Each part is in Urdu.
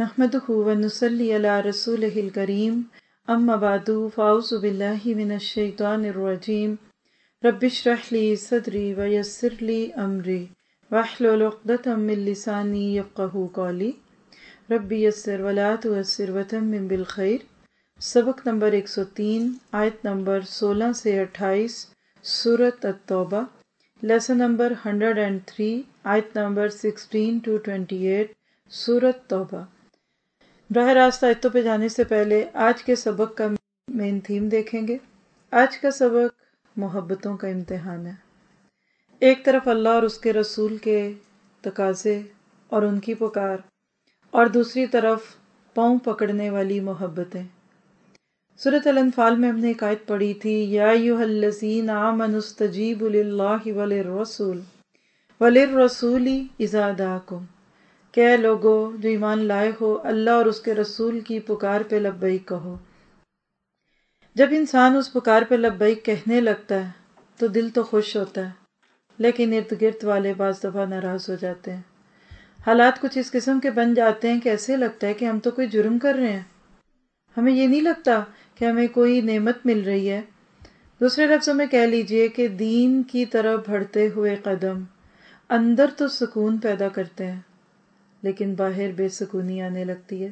نحمدہ ونصلی علی رسولہ الکریم اما بعد فاعوذ باللہ من الشیطان الرجیم رب اشرح لی صدری ویسر لی امری واحلل عقدۃ من لسانی یفقہوا قولی رب یسر ولا تعسر وتمم بالخیر۔ سبق نمبر 103 آیت نمبر 16 سے 28 سورۃ التوبہ، لیسن نمبر 103 آیت نمبر 16 to 28 سورۃ توبہ۔ براہ راست آیتوں پہ جانے سے پہلے آج کے سبق کا مین تھیم دیکھیں گے۔ آج کا سبق محبتوں کا امتحان ہے۔ ایک طرف اللہ اور اس کے رسول کے تقاضے اور ان کی پکار، اور دوسری طرف پاؤں پکڑنے والی محبتیں۔ سورۃ الانفال میں ہم نے ایک آیت پڑھی تھی، یا ایھا الذین آمنوا استجیبوا للہ وللرسول اذا دعاکم، کہ اے لوگو جو ایمان لائے ہو، اللہ اور اس کے رسول کی پکار پہ لبیک کہو۔ جب انسان اس پکار پہ لبیک کہنے لگتا ہے تو دل تو خوش ہوتا ہے، لیکن ارد گرد والے بعض دفعہ ناراض ہو جاتے ہیں۔ حالات کچھ اس قسم کے بن جاتے ہیں کہ ایسے لگتا ہے کہ ہم تو کوئی جرم کر رہے ہیں، ہمیں یہ نہیں لگتا کہ ہمیں کوئی نعمت مل رہی ہے۔ دوسرے لفظوں میں کہہ لیجئے کہ دین کی طرف بڑھتے ہوئے قدم اندر تو سکون پیدا کرتے ہیں، لیکن باہر بے سکونی آنے لگتی ہے۔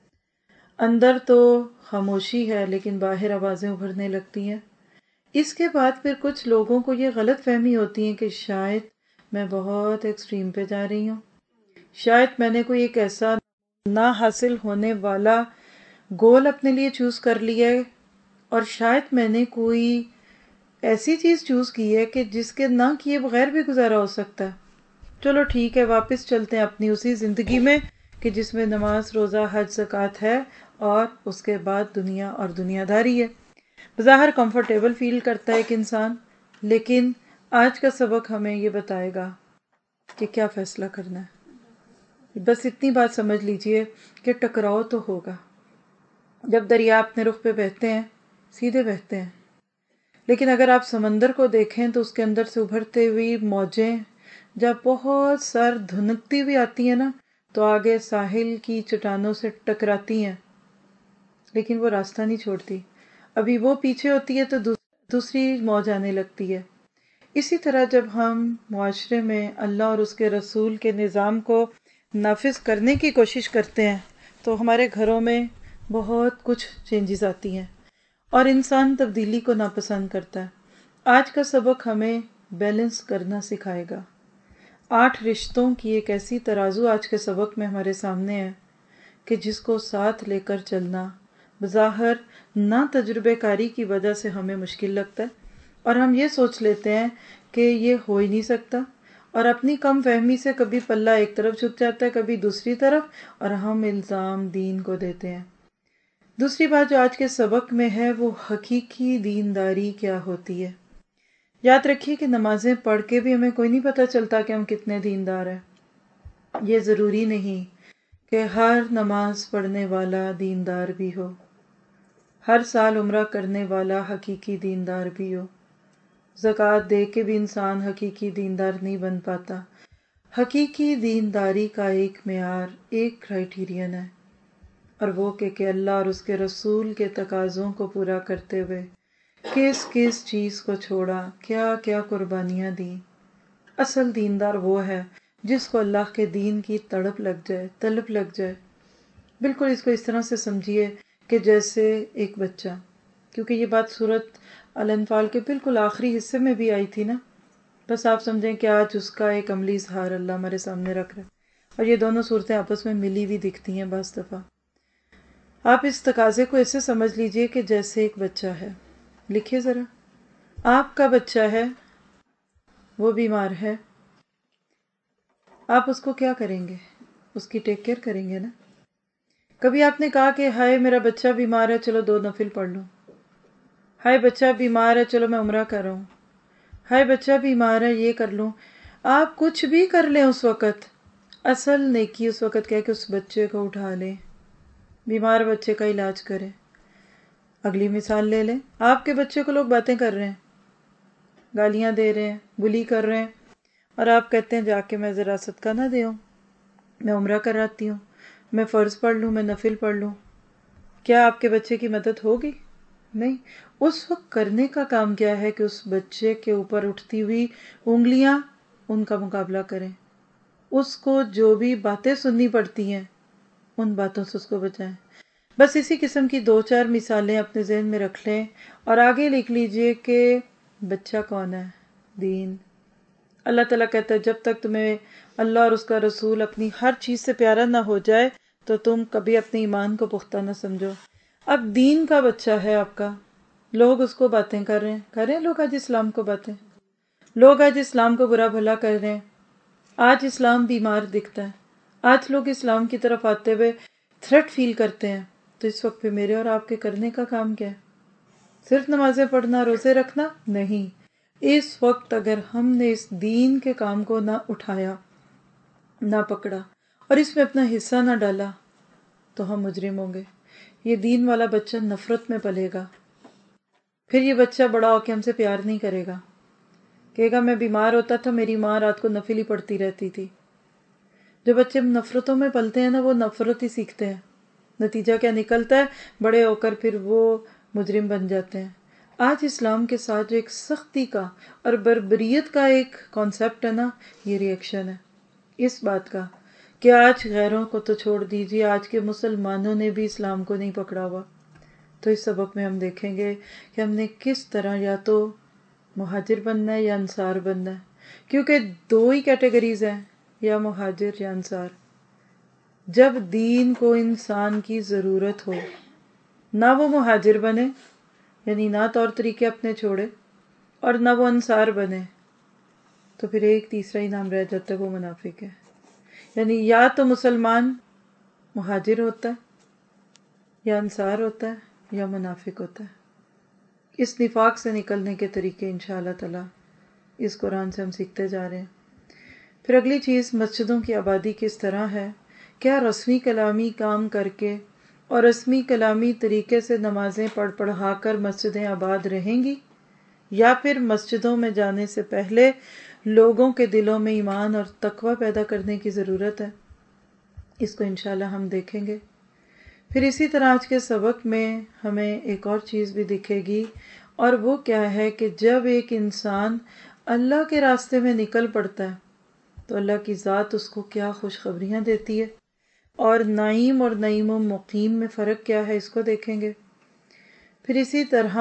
اندر تو خاموشی ہے لیکن باہر آوازیں ابھرنے لگتی ہیں۔ اس کے بعد پھر کچھ لوگوں کو یہ غلط فہمی ہوتی ہے کہ شاید میں بہت ایکسٹریم پہ جا رہی ہوں، شاید میں نے کوئی ایک ایسا نہ حاصل ہونے والا گول اپنے لیے چوز کر لیا ہے، اور شاید میں نے کوئی ایسی چیز چوز کی ہے کہ جس کے نہ کیے بغیر بھی گزارا ہو سکتا ہے۔ چلو ٹھیک ہے، واپس چلتے ہیں اپنی اسی زندگی میں کہ جس میں نماز، روزہ، حج، زکوٰۃ ہے، اور اس کے بعد دنیا اور دنیا داری ہے۔ بظاہر کمفرٹیبل فیل کرتا ہے ایک انسان، لیکن آج کا سبق ہمیں یہ بتائے گا کہ کیا فیصلہ کرنا ہے۔ بس اتنی بات سمجھ لیجئے کہ ٹکراؤ تو ہوگا۔ جب دریا اپنے رخ پہ بہتے ہیں سیدھے بہتے ہیں، لیکن اگر آپ سمندر کو دیکھیں تو اس کے اندر سے ابھرتے ہوئی موجیں جب بہت سر دھنکتی ہوئی آتی ہیں نا، تو آگے ساحل کی چٹانوں سے ٹکراتی ہیں، لیکن وہ راستہ نہیں چھوڑتی۔ ابھی وہ پیچھے ہوتی ہے تو دوسری موج آنے لگتی ہے۔ اسی طرح جب ہم معاشرے میں اللہ اور اس کے رسول کے نظام کو نافذ کرنے کی کوشش کرتے ہیں تو ہمارے گھروں میں بہت کچھ چینجز آتی ہیں، اور انسان تبدیلی کو ناپسند کرتا ہے۔ آج کا سبق ہمیں بیلنس کرنا سکھائے گا۔ 8 رشتوں کی ایک ایسی ترازو آج کے سبق میں ہمارے سامنے ہے کہ جس کو ساتھ لے کر چلنا بظاہر نہ تجربے کاری کی وجہ سے ہمیں مشکل لگتا ہے، اور ہم یہ سوچ لیتے ہیں کہ یہ ہو ہی نہیں سکتا، اور اپنی کم فہمی سے کبھی پلہ ایک طرف جھک جاتا ہے کبھی دوسری طرف، اور ہم الزام دین کو دیتے ہیں۔ دوسری بات جو آج کے سبق میں ہے وہ حقیقی دینداری کیا ہوتی ہے۔ یاد رکھیے کہ نمازیں پڑھ کے بھی ہمیں کوئی نہیں پتہ چلتا کہ ہم کتنے دیندار ہیں۔ یہ ضروری نہیں کہ ہر نماز پڑھنے والا دیندار بھی ہو، ہر سال عمرہ کرنے والا حقیقی دیندار بھی ہو۔ زکوٰۃ دے کے بھی انسان حقیقی دیندار نہیں بن پاتا۔ حقیقی دینداری کا ایک معیار، ایک کرائیٹیرین ہے، اور وہ کہ اللہ اور اس کے رسول کے تقاضوں کو پورا کرتے ہوئے کس کس چیز کو چھوڑا، کیا کیا قربانیاں دیں۔ اصل دیندار وہ ہے جس کو اللہ کے دین کی تڑپ لگ جائے، طلب لگ جائے۔ بالکل اس کو اس طرح سے سمجھیے کہ جیسے ایک بچہ، کیونکہ یہ بات سورۃ الانفال کے بالکل آخری حصے میں بھی آئی تھی نا، بس آپ سمجھیں کہ آج اس کا ایک عملی اظہار اللہ ہمارے سامنے رکھ رہا ہے، اور یہ دونوں صورتیں آپس میں ملی ہوئی دکھتی ہیں بعض دفعہ۔ آپ اس تقاضے کو ایسے سمجھ لیجئے کہ جیسے ایک بچہ ہے۔ لکھیے ذرا، آپ کا بچہ ہے، وہ بیمار ہے، آپ اس کو کیا کریں گے؟ اس کی ٹیک کیئر کریں گے نا۔ کبھی آپ نے کہا کہ ہائے میرا بچہ بیمار ہے، چلو 2 نفل پڑھ لوں، ہائے بچہ بیمار ہے چلو میں عمرہ کر رہا ہوں، ہائے بچہ بیمار ہے یہ کر لوں۔ آپ کچھ بھی کر لیں اس وقت، اصل نیکی اس وقت کیا کہ اس بچے کو اٹھا لیں، بیمار بچے کا علاج کریں۔ اگلی مثال لے لیں، آپ کے بچے کو لوگ باتیں کر رہے ہیں، گالیاں دے رہے ہیں، بلی کر رہے ہیں، اور آپ کہتے ہیں جا کے میں ذرا صدقہ نہ دے آؤں، میں عمرہ کراتی ہوں، میں فرض پڑھ لوں، میں نفل پڑھ لوں، کیا آپ کے بچے کی مدد ہوگی؟ نہیں۔ اس وقت کرنے کا کام کیا ہے کہ اس بچے کے اوپر اٹھتی ہوئی انگلیاں ان کا مقابلہ کریں، اس کو جو بھی باتیں سننی پڑتی ہیں ان باتوں سے اس کو بچائیں۔ بس اسی قسم کی 2-4 مثالیں اپنے ذہن میں رکھ لیں اور آگے لکھ لیجئے کہ بچہ کون ہے؟ دین۔ اللہ تعالیٰ کہتا ہے جب تک تمہیں اللہ اور اس کا رسول اپنی ہر چیز سے پیارا نہ ہو جائے تو تم کبھی اپنے ایمان کو پختہ نہ سمجھو۔ اب دین کا بچہ ہے آپ کا، لوگ اس کو باتیں کر رہے ہیں لوگ آج اسلام کو باتیں، لوگ آج اسلام کو برا بھلا کر رہے ہیں، آج اسلام بیمار دکھتا ہے، آج لوگ اسلام کی طرف آتے ہوئے تھریٹ فیل کرتے ہیں۔ تو اس وقت پہ میرے اور آپ کے کرنے کا کام کیا ہے؟ صرف نمازیں پڑھنا، روزے رکھنا؟ نہیں۔ اس وقت اگر ہم نے اس دین کے کام کو نہ اٹھایا، نہ پکڑا اور اس میں اپنا حصہ نہ ڈالا تو ہم مجرم ہوں گے۔ یہ دین والا بچہ نفرت میں پلے گا، پھر یہ بچہ بڑا ہو کے ہم سے پیار نہیں کرے گا، کہے گا میں بیمار ہوتا تھا میری ماں رات کو نفل ہی پڑھتی رہتی تھی۔ جو بچے نفرتوں میں پلتے ہیں نا وہ نفرت ہی سیکھتے ہیں، نتیجہ کیا نکلتا ہے؟ بڑے ہو کر پھر وہ مجرم بن جاتے ہیں۔ آج اسلام کے ساتھ جو ایک سختی کا اور بربریت کا ایک کانسیپٹ ہے نا، یہ ریئیکشن ہے اس بات کا کہ آج غیروں کو تو چھوڑ دیجیے، آج کے مسلمانوں نے بھی اسلام کو نہیں پکڑا ہوا۔ تو اس سبق میں ہم دیکھیں گے کہ ہم نے کس طرح یا تو مہاجر بننا ہے یا انصار بننا ہے، کیونکہ 2 ہی کیٹیگریز ہیں، یا مہاجر یا انصار۔ جب دین کو انسان کی ضرورت ہو، نہ وہ مہاجر بنے، یعنی نہ طور طریقے اپنے چھوڑے، اور نہ وہ انصار بنے، تو پھر ایک تیسرا ہی نام رہ جاتا ہے، وہ منافق ہے۔ یعنی یا تو مسلمان مہاجر ہوتا ہے یا انصار ہوتا ہے یا منافق ہوتا ہے۔ اس نفاق سے نکلنے کے طریقے انشاءاللہ تعالی اس قرآن سے ہم سیکھتے جا رہے ہیں۔ پھر اگلی چیز، مسجدوں کی آبادی کس طرح ہے؟ کیا رسمی کلامی کام کر کے اور رسمی کلامی طریقے سے نمازیں پڑھا کر مسجدیں آباد رہیں گی، یا پھر مسجدوں میں جانے سے پہلے لوگوں کے دلوں میں ایمان اور تقوی پیدا کرنے کی ضرورت ہے؟ اس کو انشاءاللہ ہم دیکھیں گے۔ پھر اسی طرح آج کے سبق میں ہمیں ایک اور چیز بھی دکھے گی، اور وہ کیا ہے کہ جب ایک انسان اللہ کے راستے میں نکل پڑتا ہے تو اللہ کی ذات اس کو کیا خوشخبریاں دیتی ہے، اور نعیم اور نعیم و مقیم میں فرق کیا ہے، اس کو دیکھیں گے۔ پھر اسی طرح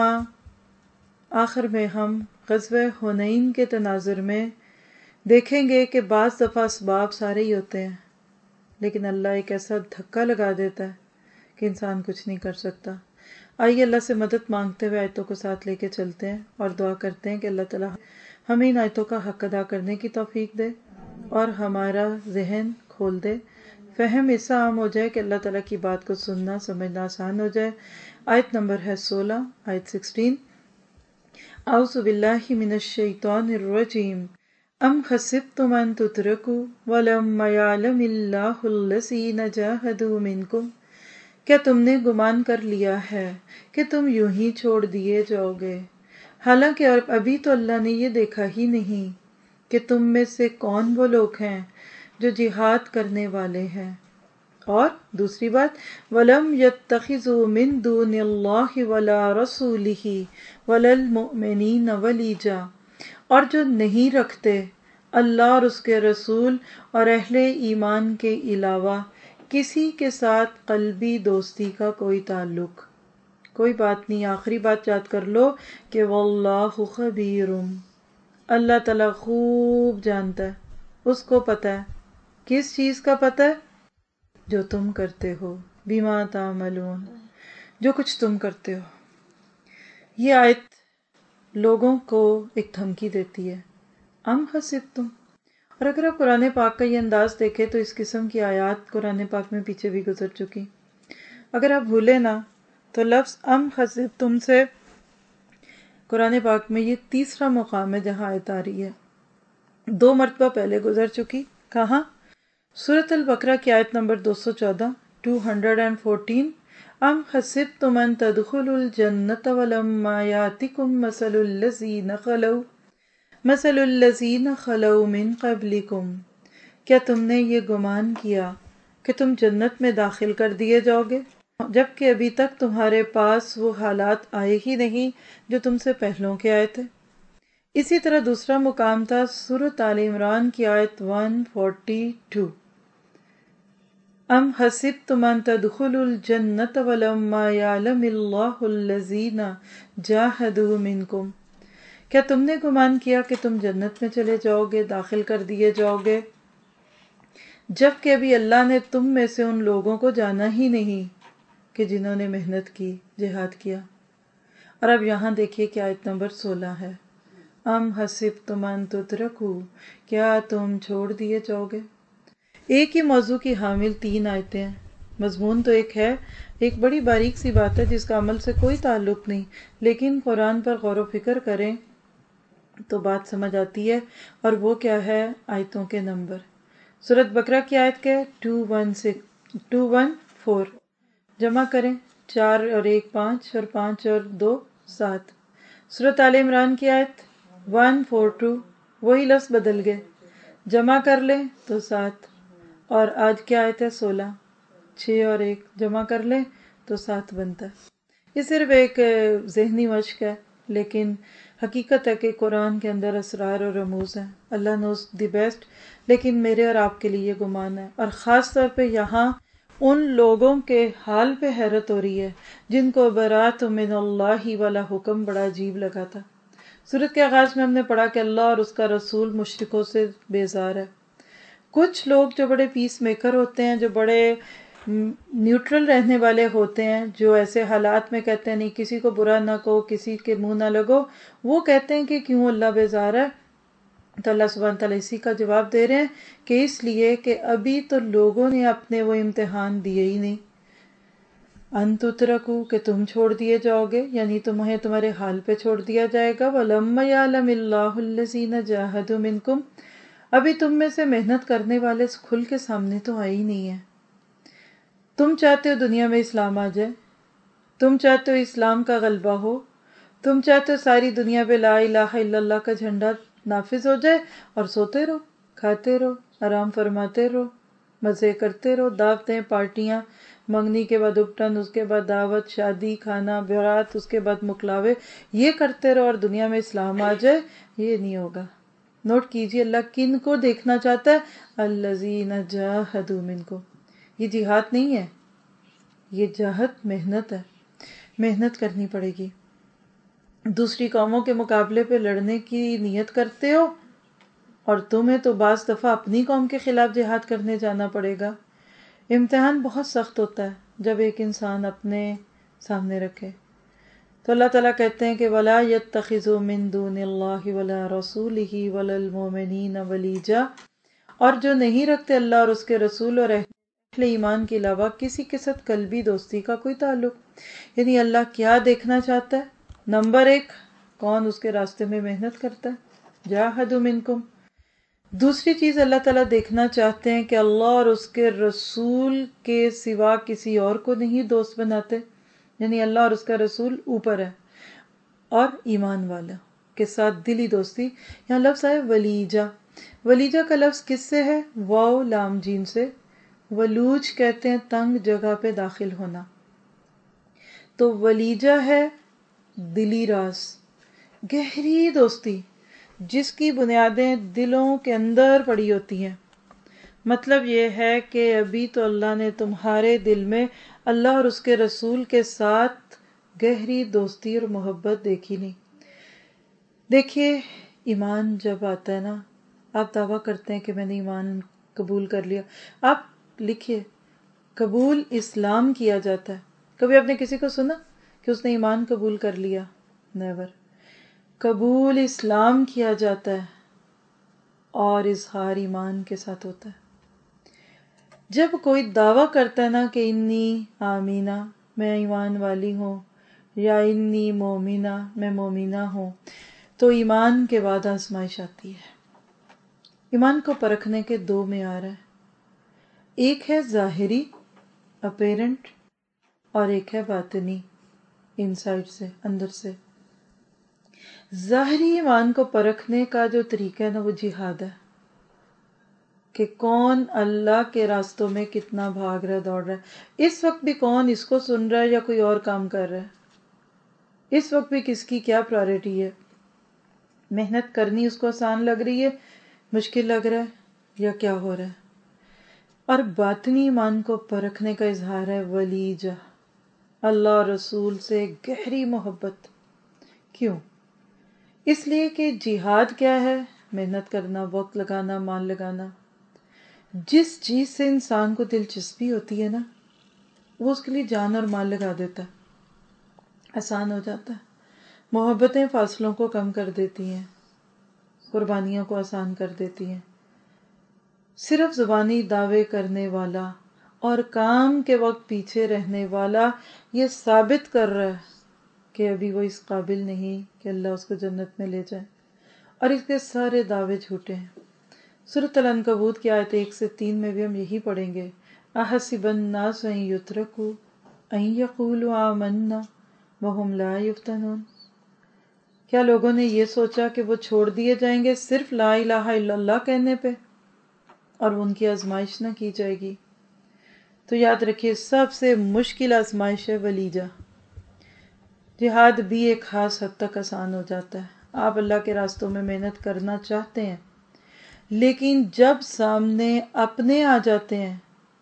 آخر میں ہم غزوہ حنین کے تناظر میں دیکھیں گے کہ بعض دفعہ اسباب سارے ہی ہوتے ہیں، لیکن اللہ ایک ایسا دھکا لگا دیتا ہے کہ انسان کچھ نہیں کر سکتا۔ آئیے اللہ سے مدد مانگتے ہوئے آیتوں کو ساتھ لے کے چلتے ہیں اور دعا کرتے ہیں کہ اللہ تعالیٰ ہمیں ان آیتوں کا حق ادا کرنے کی توفیق دے اور ہمارا ذہن کھول دے، فہم ایسا عام ہو جائے کہ اللہ تعالیٰ کی بات کو سننا سمجھنا آسان ہو جائے۔ آیت نمبر ہے 16، آیت 16۔ اعوذ باللہ من الشیطان الرجیم ام حسبتم ان تترکوا ولما یعلم اللہ الذین جاہدوا منکم، کیا تم نے گمان کر لیا ہے کہ تم یوں ہی چھوڑ دیے جاؤ گے، حالانکہ ابھی تو اللہ نے یہ دیکھا ہی نہیں کہ تم میں سے کون وہ لوگ ہیں جو جہاد کرنے والے ہیں۔ اور دوسری بات، وَلَمْ يَتَّخِذُوا مِن دُونِ اللَّهِ وَلَا رَسُولِهِ وَلَا الْمُؤْمِنِينَ وَلِيجًا، اور جو نہیں رکھتے اللہ اور اس کے رسول اور اہل ایمان کے علاوہ کسی کے ساتھ قلبی دوستی کا کوئی تعلق۔ کوئی بات نہیں، آخری بات یاد کر لو کہ واللہ خبیر، اللہ تعالیٰ خوب جانتا ہے، اس کو پتہ ہے۔ کس چیز کا پتہ ہے؟ جو تم کرتے ہو، بما تعملون، جو کچھ تم کرتے ہو۔ یہ آیت لوگوں کو ایک دھمکی دیتی ہے، ام حسبتم۔ اور اگر آپ قرآن پاک کا یہ انداز دیکھیں تو اس قسم کی آیات قرآن پاک میں پیچھے بھی گزر چکی۔ اگر آپ بھولے نا تو لفظ ام حسبتم سے قرآن پاک میں یہ تیسرا مقام ہے جہاں آیت آ رہی ہے، 2 مرتبہ پہلے گزر چکی۔ کہاں؟ سورۃ البقرہ کی آیت نمبر 214، 214، ام حسبتم ان تدخلوا الجنۃ ولما یاتکم مثل الذین خلوا من قبلکم، کیا تم نے یہ گمان کیا کہ تم جنت میں داخل کر دیے جاؤ گے جبکہ ابھی تک تمہارے پاس وہ حالات آئے ہی نہیں جو تم سے پہلوں کے آئے تھے۔ اسی طرح دوسرا مقام تھا سورۃ آل عمران کی آیت 142، ام حسبتم ان تدخلوا الجنۃ ولما یعلم اللہ الذین جاہدوا منکم، کیا تم نے گمان کیا کہ تم جنت میں چلے جاؤ گے، داخل کر دیے جاؤ گے، جبکہ ابھی اللہ نے تم میں سے ان لوگوں کو جانا ہی نہیں کہ جنہوں نے محنت کی، جہاد کیا۔ اور اب یہاں دیکھیے کہ آیت نمبر 16 ہے، ام حسبتم ان تترکوا، کیا تم چھوڑ دیے جاؤ گے۔ ایک ہی موضوع کی حامل 3 آیتیں ہیں، مضمون تو ایک ہے، ایک بڑی باریک سی بات ہے جس کا عمل سے کوئی تعلق نہیں، لیکن قرآن پر غور و فکر کریں تو بات سمجھ آتی ہے۔ اور وہ کیا ہے؟ آیتوں کے نمبر۔ سورۃ بقرہ کی آیت کے 214، جمع کریں، 4 اور 1 5 اور 5 اور 2 7۔ سورۃ آل عمران کی آیت 142، وہی لفظ بدل گئے، جمع کر لیں تو 7۔ اور آج کی آیت ہے 16، 6 اور 1 جمع کر لیں تو 7 بنتا ہے۔ یہ صرف ایک ذہنی مشق ہے، لیکن حقیقت ہے کہ قرآن کے اندر اسرار اور رموز ہیں۔ اللہ نوز دی بیسٹ، لیکن میرے اور آپ کے لیے یہ گمان ہے، اور خاص طور پہ یہاں ان لوگوں کے حال پہ حیرت ہو رہی ہے جن کو برات من اللہ والا حکم بڑا عجیب لگا تھا۔ سورت کے آغاز میں ہم نے پڑھا کہ اللہ اور اس کا رسول مشرکوں سے بیزار ہے۔ کچھ لوگ جو بڑے پیس میکر ہوتے ہیں، جو بڑے نیوٹرل رہنے والے ہوتے ہیں، جو ایسے حالات میں کہتے ہیں نہیں کسی کو برا نہ کہو، کسی کے منہ نہ لگو، وہ کہتے ہیں کہ کیوں اللہ بیزار ہے؟ تو اللہ سبحانہ تعالیٰ اسی کا جواب دے رہے ہیں کہ اس لیے کہ ابھی تو لوگوں نے اپنے وہ امتحان دیے ہی نہیں۔ ان تترکوا، کہ تم چھوڑ دیے جاؤ گے، یعنی تمہیں تمہارے حال پہ چھوڑ دیا جائے گا۔ وَلَمَّا يَعْلَمِ اللَّهُ الَّذِينَ جَاهَدُوا مِنكُمْ، ابھی تم میں سے محنت کرنے والے کھل کے سامنے تو آئے ہی نہیں ہیں۔ تم چاہتے ہو دنیا میں اسلام آ جائے، تم چاہتے ہو اسلام کا غلبہ ہو، تم چاہتے ہو ساری دنیا پہ لا الہ الا اللہ کا جھنڈا نافذ ہو جائے، اور سوتے رہو، کھاتے رہو، آرام فرماتے رہو، مزے کرتے رہو، دعوتیں، پارٹیاں، منگنی کے بعد اپٹن، اس کے بعد دعوت، شادی، کھانا، بارات، اس کے بعد مکلاوے، یہ کرتے رہو اور دنیا میں اسلام آ جائے۔ یہ نہیں ہوگا۔ نوٹ کیجئے اللہ کن کو دیکھنا چاہتا ہے؟ الذین جاہدوا منکم۔ یہ جہاد نہیں ہے، یہ جہاد محنت ہے، محنت کرنی پڑے گی۔ دوسری قوموں کے مقابلے پہ لڑنے کی نیت کرتے ہو، اور تمہیں تو بعض دفعہ اپنی قوم کے خلاف جہاد کرنے جانا پڑے گا۔ امتحان بہت سخت ہوتا ہے جب ایک انسان اپنے سامنے رکھے۔ تو اللہ تعالیٰ کہتے ہیں کہ وَلَا يَتَّخِذُوا مِن دُونِ اللَّهِ وَلَا رَسُولِهِ وَلَا الْمُؤْمِنِينَ وَلِيجًا، اور جو نہیں رکھتے اللہ اور اس کے رسول اور اہل ایمان کے علاوہ کسی کے ساتھ قلبی دوستی کا کوئی تعلق۔ یعنی اللہ کیا دیکھنا چاہتا ہے؟ نمبر 1، کون اس کے راستے میں محنت کرتا ہے، جاہدوا منکم۔ دوسری چیز اللہ تعالیٰ دیکھنا چاہتے ہیں کہ اللہ اور اس کے رسول کے سوا کسی اور کو نہیں دوست بناتے، یعنی اللہ اور اس کا رسول اوپر ہے، اور ایمان والا کے ساتھ دلی دوستی۔ یہاں لفظ ہے ولیجہ۔ ولیجہ کا لفظ کس سے ہے؟ واو لام جیم سے۔ ولوج کہتے ہیں تنگ جگہ پہ داخل ہونا، تو ولیجہ ہے دلی راز، گہری دوستی جس کی بنیادیں دلوں کے اندر پڑی ہوتی ہیں۔ مطلب یہ ہے کہ ابھی تو اللہ نے تمہارے دل میں اللہ اور اس کے رسول کے ساتھ گہری دوستی اور محبت دیکھی نہیں۔ دیکھیے ایمان جب آتا ہے نا، آپ دعویٰ کرتے ہیں کہ میں نے ایمان قبول کر لیا، آپ لکھیے قبول اسلام کیا جاتا ہے۔ کبھی آپ نے کسی کو سنا کہ اس نے ایمان قبول کر لیا؟ نیور۔ قبول اسلام کیا جاتا ہے اور اظہار ایمان کے ساتھ ہوتا ہے۔ جب کوئی دعویٰ کرتا ہے نا کہ انی آمینہ، میں ایمان والی ہوں، یا انی مومنہ، میں مومنہ ہوں، تو ایمان کے بعد آزمائش آتی ہے۔ ایمان کو پرکھنے کے 2 معیار ہیں، ایک ہے ظاہری اپیرنٹ، اور ایک ہے باطنی انسائڈ سے، اندر سے۔ ظاہری ایمان کو پرکھنے کا جو طریقہ ہے نا وہ جہاد ہے۔ کہ کون اللہ کے راستوں میں کتنا بھاگ رہا ہے، دوڑ رہا ہے. اس وقت بھی کون اس کو سن رہا ہے یا کوئی اور کام کر رہا ہے. اس وقت بھی کس کی کیا پرائرٹی ہے. محنت کرنی اس کو آسان لگ رہی ہے، مشکل لگ رہا ہے، یا کیا ہو رہا ہے. اور باطنی ایمان کو پرکھنے کا اظہار ہے ولیجہ، اللہ اور رسول سے گہری محبت. کیوں؟ اس لیے کہ جہاد کیا ہے؟ محنت کرنا، وقت لگانا، مال لگانا. جس چیز سے انسان کو دلچسپی ہوتی ہے نا، وہ اس کے لیے جان اور مال لگا دیتا ہے، آسان ہو جاتا ہے. محبتیں فاصلوں کو کم کر دیتی ہیں، قربانیوں کو آسان کر دیتی ہیں. صرف زبانی دعوے کرنے والا اور کام کے وقت پیچھے رہنے والا یہ ثابت کر رہا ہے کہ ابھی وہ اس قابل نہیں کہ اللہ اس کو جنت میں لے جائے، اور اس کے سارے دعوے جھوٹے ہیں. سورۃ العنکبوت کی آیت 1 سے 3 میں بھی ہم یہی پڑھیں گے. احسب الناس ان یترکوا ان یقولوا آمنا وہم لا یفتنون. کیا لوگوں نے یہ سوچا کہ وہ چھوڑ دیے جائیں گے صرف لا الہ الا اللہ کہنے پہ اور ان کی آزمائش نہ کی جائے گی؟ تو یاد رکھیے سب سے مشکل آزمائش ہے ولیجہ. جہاد بھی ایک خاص حد تک آسان ہو جاتا ہے. آپ اللہ کے راستوں میں محنت کرنا چاہتے ہیں، لیکن جب سامنے اپنے آ جاتے ہیں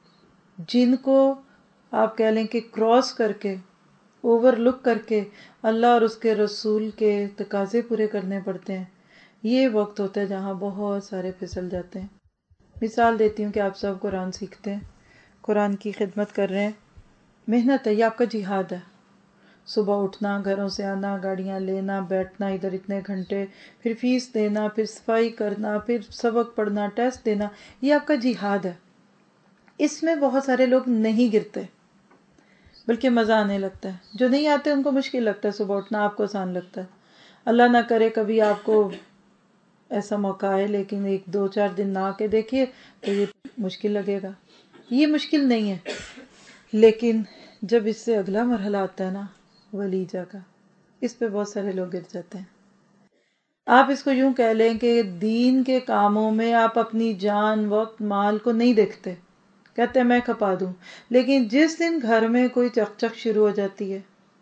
جن کو آپ کہہ لیں کہ کراس کر کے، اوور لک کر کے اللہ اور اس کے رسول کے تقاضے پورے کرنے پڑتے ہیں، یہ وقت ہوتا ہے جہاں بہت سارے پھسل جاتے ہیں. مثال دیتی ہوں کہ آپ سب قرآن سیکھتے ہیں، قرآن کی خدمت کر رہے ہیں، محنت ہے، یہ آپ کا جہاد ہے. صبح اٹھنا، گھروں سے آنا، گاڑیاں لینا، بیٹھنا ادھر اتنے گھنٹے، پھر فیس دینا، پھر صفائی کرنا، پھر سبق پڑھنا، ٹیسٹ دینا، یہ آپ کا جہاد ہے. اس میں بہت سارے لوگ نہیں گرتے بلکہ مزہ آنے لگتا ہے. جو نہیں آتے ان کو مشکل لگتا ہے صبح اٹھنا، آپ کو آسان لگتا ہے. اللہ نہ کرے کبھی آپ کو ایسا موقع آئے، لیکن 1-2-4 دن نہ آ کے دیکھیے تو یہ مشکل لگے گا. یہ مشکل نہیں ہے، لیکن جب اس سے اگلا مرحلہ آتا ہے نا ولیجہ کا، اس پہ بہت سارے لوگ گر جاتے ہیں. آپ اس کو یوں کہہ لیں کہ دین کے کاموں میں آپ اپنی جان، وقت، مال کو نہیں دیکھتے، کہتے ہیں میں کھپا دوں. لیکن جس دن گھر میں کوئی چک شروع ہو جاتی ہے،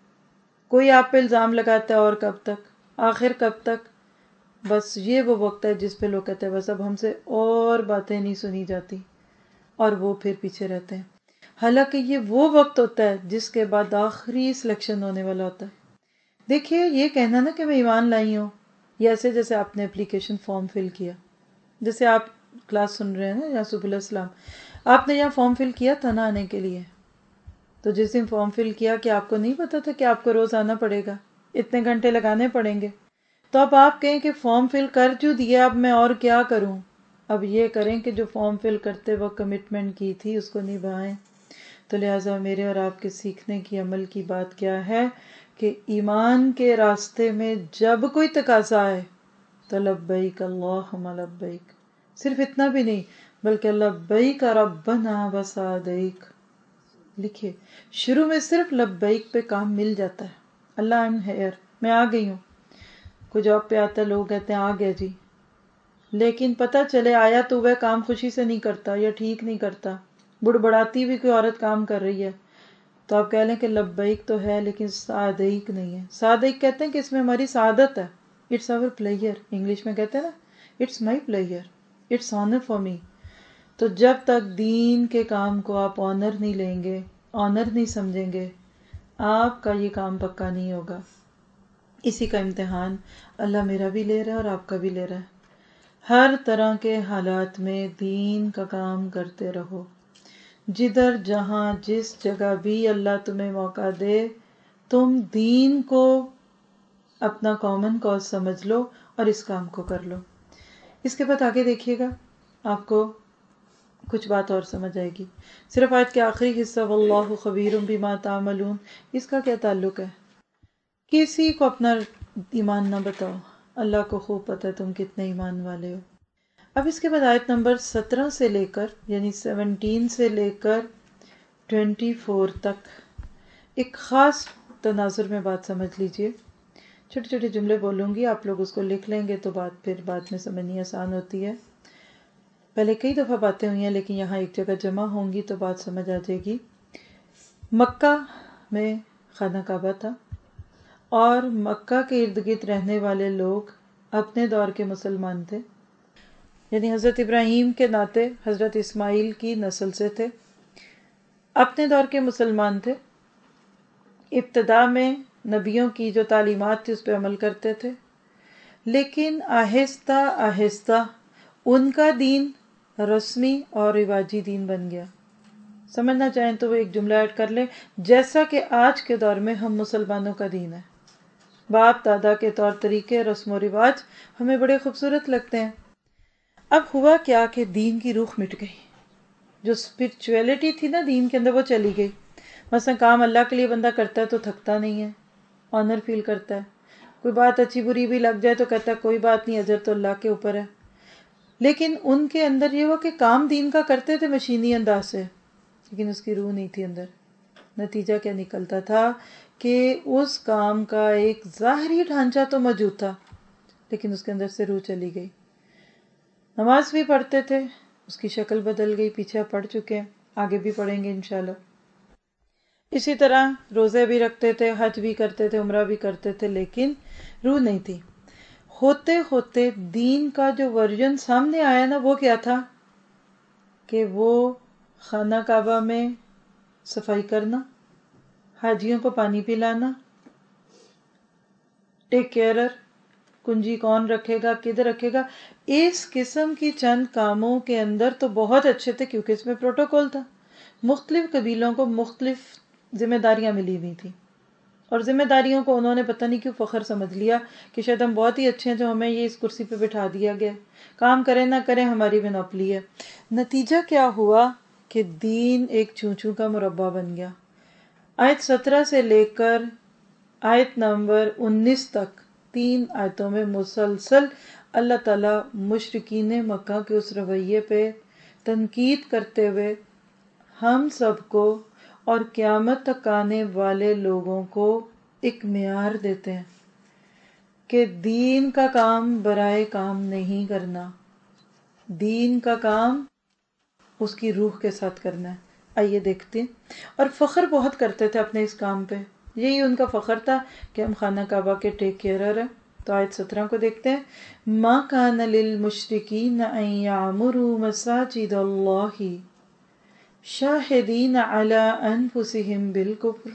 کوئی آپ پہ الزام لگاتا ہے، اور کب تک، آخر کب تک، بس یہ وہ وقت ہے جس پہ لوگ کہتے ہیں بس اب ہم سے اور باتیں نہیں سنی جاتی، اور وہ پھر پیچھے رہتے ہیں. حالانکہ یہ وہ وقت ہوتا ہے جس کے بعد آخری سلیکشن ہونے والا ہوتا ہے. دیکھیے یہ کہنا نا کہ میں ایمان لائی ہوں، یہ ایسے جیسے آپ نے اپلیکیشن فارم فل کیا، جیسے آپ کلاس سن رہے ہیں نا یا سبل السلام، آپ نے یہاں فارم فل کیا تھا نا آنے کے لیے، تو جس دن فارم فل کیا کہ آپ کو نہیں پتا تھا کہ آپ کو روز آنا پڑے گا، اتنے گھنٹے لگانے پڑیں گے. تو اب آپ کہیں کہ فارم فل کر جو دیا، اب میں اور کیا کروں. اب یہ کریں کہ جو فارم فل کرتے وقت کمٹمنٹ کی تھی اس کو نبھائیں. تو لہٰذا میرے اور آپ کے سیکھنے کی، عمل کی بات کیا ہے کہ ایمان کے راستے میں جب کوئی تقاضا آئے تو لبیک اللہم لبیک. صرف اتنا بھی نہیں بلکہ لبیک ربنا وسعدیک. لکھیے شروع میں صرف لبیک پہ کام مل جاتا ہے، اللہ آئی ایم ہیئر، میں آ گئی ہوں. کوئی جاب پہ آتا ہے، لوگ کہتے ہیں آ گیا جی، لیکن پتہ چلے آیا تو وہ کام خوشی سے نہیں کرتا یا ٹھیک نہیں کرتا، بڑبڑاتی بھی کوئی عورت کام کر رہی ہے، تو آپ کہہ لیں کہ لبیک تو ہے لیکن سعدیک نہیں ہے. سعدیک کہتے ہیں کہ اس میں ہماری سعادت ہے، اٹس آور پلیئر، انگلش میں کہتے ہیں نا it's my player, it's honour for me. تو جب تک دین کے کام کو آپ آنر نہیں لیں گے، آنر نہیں سمجھیں گے، آپ کا یہ کام پکا نہیں ہوگا. اسی کا امتحان اللہ میرا بھی لے رہا ہے اور آپ کا بھی لے رہا ہے. ہر طرح کے حالات میں دین کا کام کرتے رہو. جدھر جہاں جس جگہ بھی اللہ تمہیں موقع دے، تم دین کو اپنا کامن کاز سمجھ لو اور اس کام کو کر لو. اس کے بعد آگے دیکھیے گا، آپ کو کچھ بات اور سمجھ آئے گی. صرف آیت کے آخری حصہ واللہ خبیر بما تعملون، اس کا کیا تعلق ہے؟ کسی کو اپنا ایمان نہ بتاؤ، اللہ کو خوب پتہ ہے تم کتنے ایمان والے ہو. اب اس کے بعد آیت نمبر 17 سے لے کر، یعنی 17 سے لے کر 24 تک ایک خاص تناظر میں بات سمجھ لیجئے. چھوٹے چھوٹے جملے بولوں گی، آپ لوگ اس کو لکھ لیں گے تو بات پھر بعد میں سمجھنی آسان ہوتی ہے. پہلے کئی دفعہ باتیں ہوئی ہیں لیکن یہاں ایک جگہ جمع ہوں گی تو بات سمجھ آ جائے گی. مکہ میں خانہ کعبہ تھا اور مکہ کے ارد گرد رہنے والے لوگ اپنے دور کے مسلمان تھے، یعنی حضرت ابراہیم کے ناطے حضرت اسماعیل کی نسل سے تھے، اپنے دور کے مسلمان تھے. ابتدا میں نبیوں کی جو تعلیمات تھی اس پہ عمل کرتے تھے، لیکن آہستہ آہستہ ان کا دین رسمی اور رواجی دین بن گیا. سمجھنا چاہیں تو وہ ایک جملہ ایڈ کر لیں، جیسا کہ آج کے دور میں ہم مسلمانوں کا دین ہے. باپ دادا کے طور طریقے، رسم و رواج ہمیں بڑے خوبصورت لگتے ہیں. اب ہوا کیا کہ دین کی روح مٹ گئی، جو اسپرچویلٹی تھی نا دین کے اندر وہ چلی گئی. مثلا کام اللہ کے لیے بندہ کرتا ہے تو تھکتا نہیں ہے، آنر فیل کرتا ہے. کوئی بات اچھی بری بھی لگ جائے تو کہتا ہے کوئی بات نہیں، اجر تو اللہ کے اوپر ہے. لیکن ان کے اندر یہ ہوا کہ کام دین کا کرتے تھے مشینی انداز سے، لیکن اس کی روح نہیں تھی اندر. نتیجہ کیا نکلتا تھا کہ اس کام کا ایک ظاہری ڈھانچہ تو موجود تھا لیکن اس کے اندر سے روح چلی گئی. نماز بھی پڑھتے تھے، اس کی شکل بدل گئی، پیچھے آپ پڑھ چکے ہیں، آگے بھی پڑھیں گے انشاءاللہ. اسی طرح روزے بھی رکھتے تھے، حج بھی کرتے تھے، عمرہ بھی کرتے تھے، لیکن روح نہیں تھی. ہوتے ہوتے دین کا جو ورژن سامنے آیا نا وہ کیا تھا کہ وہ خانہ کعبہ میں صفائی کرنا، حاجیوں کو پانی پلانا، ٹیک کیئرر، کنجی کون رکھے گا، کدھر رکھے گا، اس قسم کی چند کاموں کے اندر تو بہت اچھے تھے کیونکہ اس میں پروٹوکول تھا. مختلف قبیلوں کو مختلف ذمہ داریاں ملی ہوئی تھیں اور ذمہ داریوں کو انہوں نے پتہ نہیں کیوں فخر سمجھ لیا کہ شاید ہم بہت ہی اچھے ہیں جو ہمیں یہ اس کرسی پہ بٹھا دیا گیا، کام کریں نہ کریں ہماری مونوپلی ہے. نتیجہ کیا ہوا کہ دین ایک چوں چوں کا مربع بن گیا. آیت 17 سے لے کر آیت نمبر 19 تک 3 آیتوں میں مسلسل اللہ تعالیٰ مشرکین مکہ کے اس رویے پہ تنقید کرتے ہوئے ہم سب کو اور قیامت تک آنے والے لوگوں کو ایک معیار دیتے ہیں کہ دین کا کام برائے کام نہیں کرنا، دین کا کام اس کی روح کے ساتھ کرنا ہے. آئیے دیکھتے ہیں. اور فخر بہت کرتے تھے اپنے اس کام پہ، یہی ان کا فخر تھا کہ ہم خانہ کعبہ کے ٹیک کیئرر ہیں. تو آیت 17 کو دیکھتے ہیں. ما کان للمشرکین ان یعمروا مساجد اللہ شاہدین علی انفسہم بالکفر.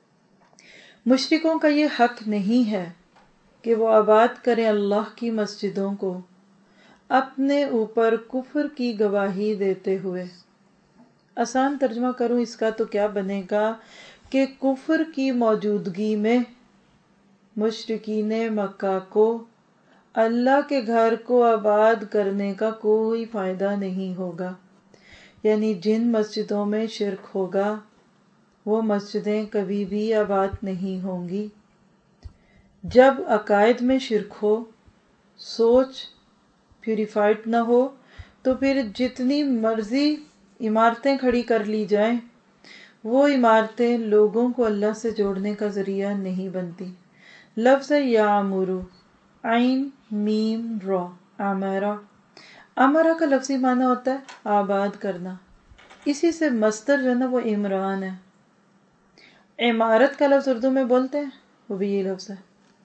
مشرکوں کا یہ حق نہیں ہے کہ وہ آباد کریں اللہ کی مسجدوں کو اپنے اوپر کفر کی گواہی دیتے ہوئے. آسان ترجمہ کروں اس کا تو کیا بنے گا کہ کفر کی موجودگی میں مشرکین مکہ کو اللہ کے گھر کو آباد کرنے کا کوئی فائدہ نہیں ہوگا. یعنی جن مسجدوں میں شرک ہوگا وہ مسجدیں کبھی بھی آباد نہیں ہوں گی. جب عقائد میں شرک ہو، سوچ پیوریفائڈ نہ ہو، تو پھر جتنی مرضی عمارتیں کھڑی کر لی جائیں وہ عمارتیں لوگوں کو اللہ سے جوڑنے کا ذریعہ نہیں بنتی. لفظ یعمرو، عین میم را، عمرہ. عمرہ کا لفظی معنی ہوتا ہے آباد کرنا، اسی سے مصدر جو ہے نا وہ عمران ہے. عمارت کا لفظ اردو میں بولتے ہیں وہ بھی یہ لفظ ہے.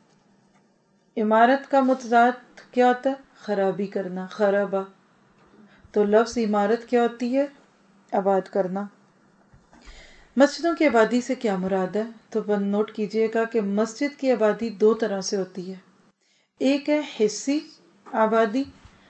عمارت کا متضاد کیا ہوتا ہے؟ خرابی کرنا، خرابہ. تو لفظ عمارت کیا ہوتی ہے؟ آباد کرنا. مسجدوں کی آبادی سے کیا مراد ہے؟ تو نوٹ کیجئے گا کہ مسجد کی آبادی 2 طرح سے ہوتی ہے. ایک ہے حسی آبادی.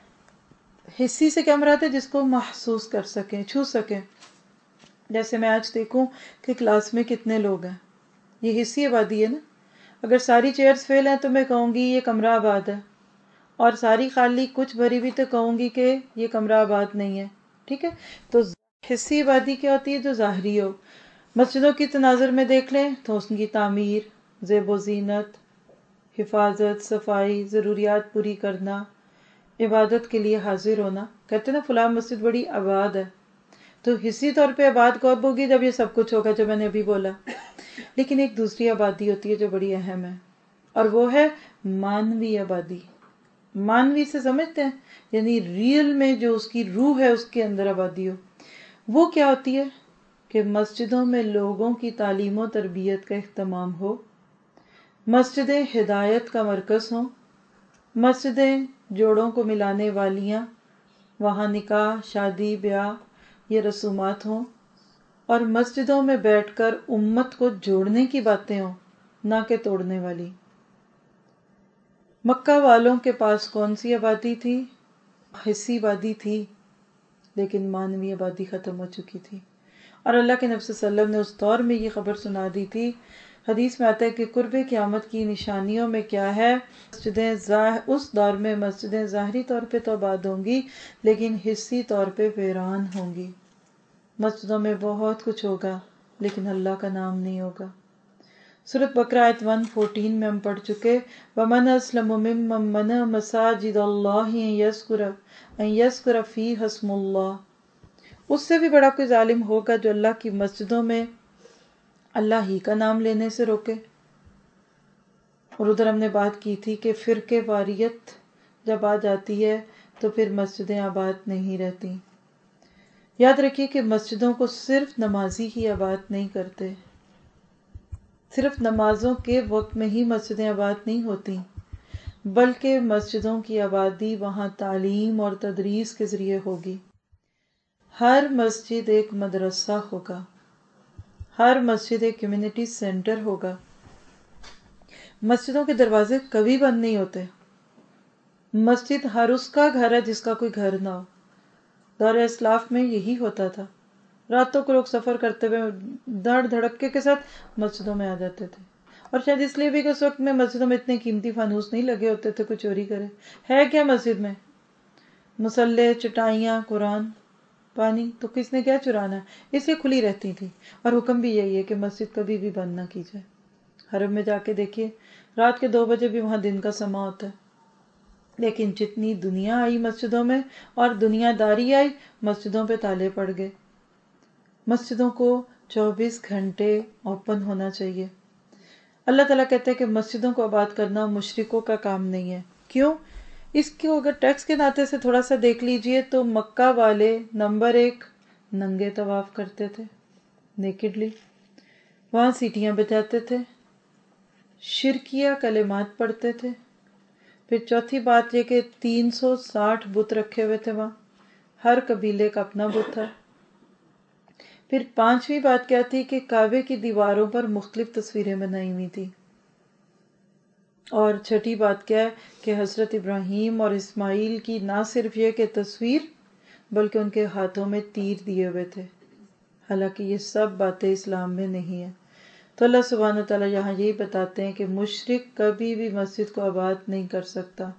حسی سے کیا مراد ہے؟ جس کو محسوس کر سکیں، چھو سکیں. جیسے میں آج دیکھوں کہ کلاس میں کتنے لوگ ہیں، یہ حسی آبادی ہے نا. اگر ساری چیئرز فیل ہیں تو میں کہوں گی یہ کمرہ آباد ہے، اور ساری خالی کچھ بھری بھی تو کہوں گی کہ یہ کمرہ آباد نہیں ہے. ٹھیک ہے. تو حسی آبادی کیا ہوتی ہے؟ جو ظاہری ہو. مسجدوں کی تناظر میں دیکھ لیں تو اس کی تعمیر، زیب و زینت، حفاظت، صفائی، ضروریات پوری کرنا، عبادت کے لیے حاضر ہونا. کہتے ہیں نا فلاں مسجد بڑی آباد ہے، تو حصی طور پہ آباد کب ہوگی؟ جب یہ سب کچھ ہوگا جو میں نے ابھی بولا. لیکن ایک دوسری آبادی ہوتی ہے جو بڑی اہم ہے، اور وہ ہے مانوی آبادی. مانوی سے سمجھتے ہیں، یعنی ریئل میں جو اس کی روح ہے اس کے اندر آبادی ہو. وہ کیا ہوتی ہے کہ مسجدوں میں لوگوں کی تعلیم و تربیت کا اہتمام ہو، مسجدیں ہدایت کا مرکز ہوں، مسجدیں جوڑوں کو ملانے والیاں، وہاں نکاح، شادی، بیاہ یہ رسومات ہوں، اور مسجدوں میں بیٹھ کر امت کو جوڑنے کی باتیں ہوں، نہ کہ توڑنے والی. مکہ والوں کے پاس کون سی آبادی تھی؟ حصی آبادی تھی، لیکن مانوی آبادی ختم ہو چکی تھی. اور اللہ کے نبی صلی اللہ علیہ وسلم نے اس دور میں یہ خبر سنا دی تھی. حدیث میں آتا ہے کہ قرب قیامت کی نشانیوں میں کیا ہے، اس دور میں مسجدیں ظاہری طور پہ تو آباد ہوں گی لیکن حصی طور پہ ویران ہوں گی. مسجدوں میں بہت کچھ ہوگا لیکن اللہ کا نام نہیں ہوگا. سورۃ بقرہ آیت 114 میں ہم پڑھ چکے، وَمَنْ أَسْلَمُ مِمَّنْ مَنَعَ مَسَاجِدَ اللَّهِ أَنْ يَذْكُرَ فِيهَا اسْمَ اللَّهِ. اس سے بھی بڑا کوئی ظالم ہوگا جو اللہ کی مسجدوں میں اللہ ہی کا نام لینے سے روکے. اور ادھر ہم نے بات کی تھی کہ فرقے واریت جب آ جاتی ہے تو پھر مسجدیں آباد نہیں رہتی. یاد رکھیے کہ مسجدوں کو صرف نمازی ہی آباد نہیں کرتے، صرف نمازوں کے وقت میں ہی مسجدیں آباد نہیں ہوتی، بلکہ مسجدوں کی آبادی وہاں تعلیم اور تدریس کے ذریعے ہوگی. ہر مسجد ایک مدرسہ ہوگا، ہر مسجد ایک کمیونٹی سینٹر ہوگا. مسجدوں کے دروازے کبھی بند نہیں ہوتے. مسجد ہر اس کا گھر ہے جس کا کوئی گھر نہ ہو. دور اسلاف میں یہی ہوتا تھا. راتوں کو لوگ سفر کرتے ہوئے دھڑ دھڑکے کے ساتھ مسجدوں میں آ جاتے تھے. اور شاید اس لیے بھی کہ اس وقت میں مسجدوں میں اتنے قیمتی فانوس نہیں لگے ہوتے تھے کوئی چوری کرے. ہے کیا مسجد میں؟ مصلے، چٹائیاں، قرآن، پانی. تو کس نے کیا چرانا ہے؟ اس لیے کھلی رہتی تھی. اور حکم بھی یہی ہے کہ مسجد کبھی بھی بند نہ کی جائے. حرم میں جا کے دیکھیے، رات کے 2 بجے بھی وہاں دن کا سما ہوتا ہے. لیکن جتنی دنیا آئی مسجدوں میں اور دنیا داری آئی، مسجدوں پہ تالے پڑ گئے. مسجدوں کو 24 گھنٹے اوپن ہونا چاہیے. اللہ تعالیٰ کہتے ہیں کہ مسجدوں کو آباد کرنا مشرکوں کا کام نہیں ہے. کیوں؟ اس کو اگر ٹیکس کے ناطے سے تھوڑا سا دیکھ لیجئے تو مکہ والے نمبر 1 ننگے طواف کرتے تھے، نیکڈلی، وہاں سیٹیاں بجاتے تھے، شرکیہ کلمات پڑھتے تھے. پھر چوتھی بات یہ کہ 360 بت رکھے ہوئے تھے وہاں، ہر قبیلے کا اپنا بت تھا. پھر 5ویں بات کیا تھی کہ کعبے کی دیواروں پر مختلف تصویریں بنائی ہوئی تھی. اور 6ٹھی بات کیا ہے کہ حضرت ابراہیم اور اسماعیل کی نہ صرف یہ کہ تصویر، بلکہ ان کے ہاتھوں میں تیر دیے ہوئے تھے. حالانکہ یہ سب باتیں اسلام میں نہیں ہیں. تو اللہ سبحانہ وتعالیٰ یہاں یہی بتاتے ہیں کہ مشرک کبھی بھی مسجد کو آباد نہیں کر سکتا،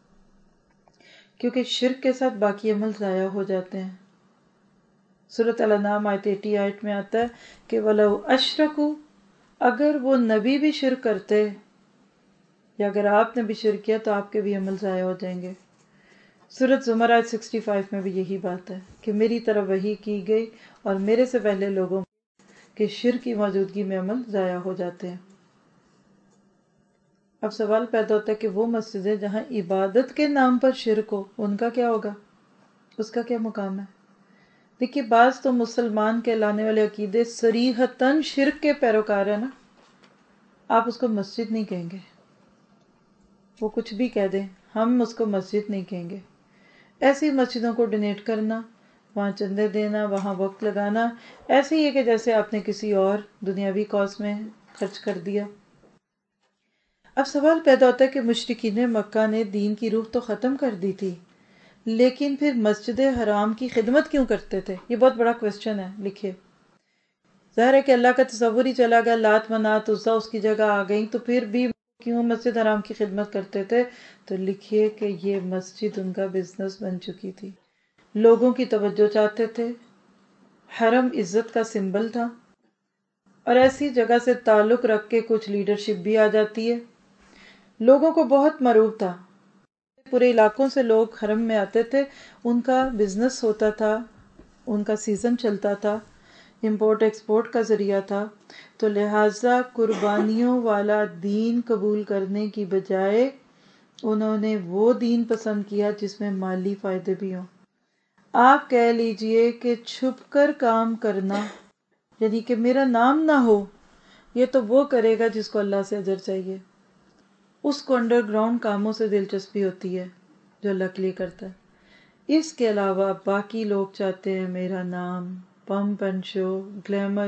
کیونکہ شرک کے ساتھ باقی عمل ضائع ہو جاتے ہیں. سورۃ الانعام آیت 88 میں آتا ہے کہ وَلَوْ أَشْرَكُوا، اگر وہ نبی بھی شرک کرتے یا اگر آپ نے بھی شرک کیا تو آپ کے بھی عمل ضائع ہو جائیں گے. سورۃ زمر آیت 65 میں بھی یہی بات ہے کہ میری طرف وحی کی گئی اور میرے سے پہلے لوگوں کے شرک کی موجودگی میں عمل ضائع ہو جاتے ہیں. اب سوال پیدا ہوتا ہے کہ وہ مسجدیں جہاں عبادت کے نام پر شرک ہو، ان کا کیا ہوگا؟ اس کا کیا مقام ہے؟ دیکھیے، بعض تو مسلمان کہلانے والے عقیدے صریحتاً شرک کے پیروکار ہیں نا، آپ اس کو مسجد نہیں کہیں گے. وہ کچھ بھی کہہ دیں، ہم اس کو مسجد نہیں کہیں گے. ایسی مسجدوں کو ڈونیٹ کرنا، وہاں چندے دینا، وہاں وقت لگانا، ایسے ہی ہے کہ جیسے آپ نے کسی اور دنیاوی کاز میں خرچ کر دیا. اب سوال پیدا ہوتا ہے کہ مشرکین مکہ نے دین کی روح تو ختم کر دی تھی، لیکن پھر مسجد حرام کی خدمت کیوں کرتے تھے؟ یہ بہت بڑا کویسچن ہے. لکھیے، ظاہر ہے کہ اللہ کا تصور ہی چلا گیا، لات منات عزا اس کی جگہ آ گئی، تو پھر بھی کیوں مسجد حرام کی خدمت کرتے تھے؟ تو لکھیے کہ یہ مسجد ان کا بزنس بن چکی تھی. لوگوں کی توجہ چاہتے تھے، حرم عزت کا سمبل تھا، اور ایسی جگہ سے تعلق رکھ کے کچھ لیڈرشپ بھی آ جاتی ہے. لوگوں کو بہت مرعوب تھا، پورے علاقوں سے لوگ حرم میں آتے تھے، ان کا بزنس ہوتا تھا، ان کا سیزن چلتا تھا، امپورٹ ایکسپورٹ کا ذریعہ تھا. تو لہٰذا قربانیوں والا دین قبول کرنے کی بجائے انہوں نے وہ دین پسند کیا جس میں مالی فائدے بھی ہوں۔ آپ کہہ لیجئے کہ چھپ کر کام کرنا، یعنی کہ میرا نام نہ ہو، یہ تو وہ کرے گا جس کو اللہ سے اجر چاہیے، اس کو انڈر گراؤنڈ کاموں سے دلچسپی ہوتی ہے جو اللہ کے لیے کرتا ہے۔ اس کے علاوہ باقی لوگ چاہتے ہیں میرا نام، پمپ اینڈ شو، گلیمر،